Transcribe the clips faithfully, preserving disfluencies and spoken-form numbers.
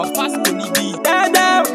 Of course, Tony B. Yeah, them.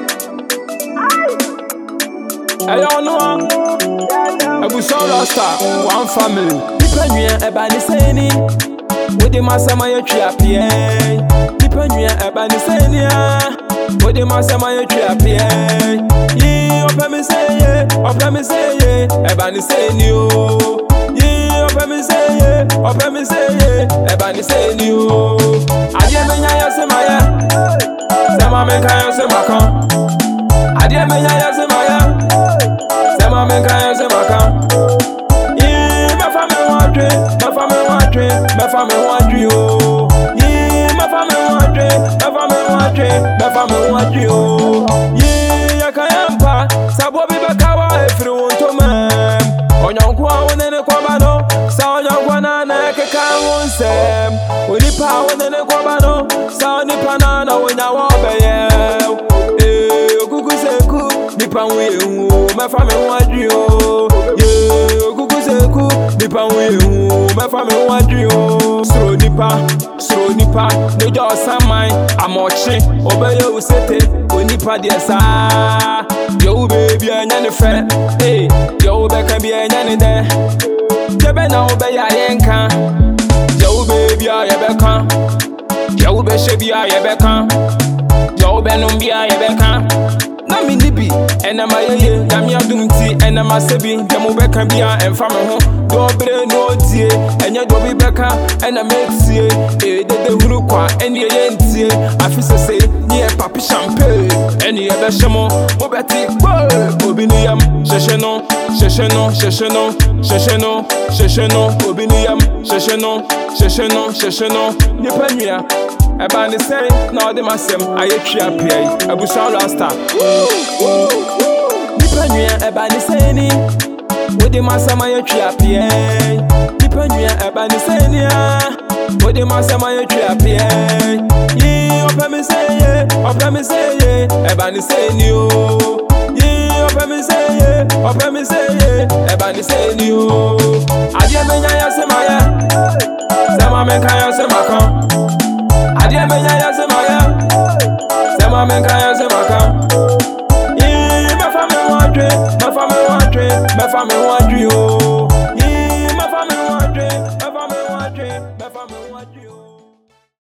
Hey, you know, I saw Rasta, one family. Depend on everybody saying with the master, my trap, yeah. Depend on everybody saying, yeah. With the master, my trap, yeah. Yeah, up me say, yeah. Up me say, yeah. Everybody saying you. Yeah, up me say, yeah. Up me say, yeah. Everybody saying you. I didn't mean I say my yeah. Say my man can't say my con. I didn't mean I say my yeah. Say my man can't say my con. Yeah, my family want dream, my family want dream, my family want dream. Oh, yeah, my family want dream, my family want dream, my family want dream. Oh, yeah, I can't pa. Sabo biba kawa if you want to man. Onyankwa wonene kwaba no, sa onyankwa na na keka wonsem. Odi pa wonene kwaba no, sa onipa na na wonyawa obeye. Eh, okuku seku, nipa wewu, my family want dream. Yeah, okuku seku, nipa wewu, my family want dream. Sro nipa, sro nipa, no jo samai, amochi, obeye usete, onipa de sa. Yo baby anya ne fe, hey, yo be kan bi anya ne de. Jebe na obe ya yenka. Yo baby a ye be kan. Yo be she bi a ye be kan. Yo be no bi a ye be kan. Na mi ni bi, ena ma ye ye, na mi adum ti, ena ma se bi, dem be kan bi a emfa me ho. Do bre no tie, enya do bi be kan, ena me tie. E de de huru kwa, eni ye ntie. Afi se se, ni e papi champagne. Eni e be shemo, mo be ti, obi ni yam, sheshe no, sheshe no, sheshe no, sheshe no, sheshe no, obi ni yam, sheshe no, sheshe no, sheshe no, ni penya. Eba ni say, na odi masem, aye tria pay, abusan Rasta. Ni penya eba ni say ni, odi masem aye tria pay. Ni penya eba ni say ni, odi masem aye tria pay. Yi opa mi say ye, opa mi say ye, eba ni say ni o. Yi opa mi say ye, opa mi say ye, eba ni say ni o. Adie me nya ya se ma ya, se ma me kan ya se ma kan. Adie me nya ya se ma ya, se ma me kan ya se ma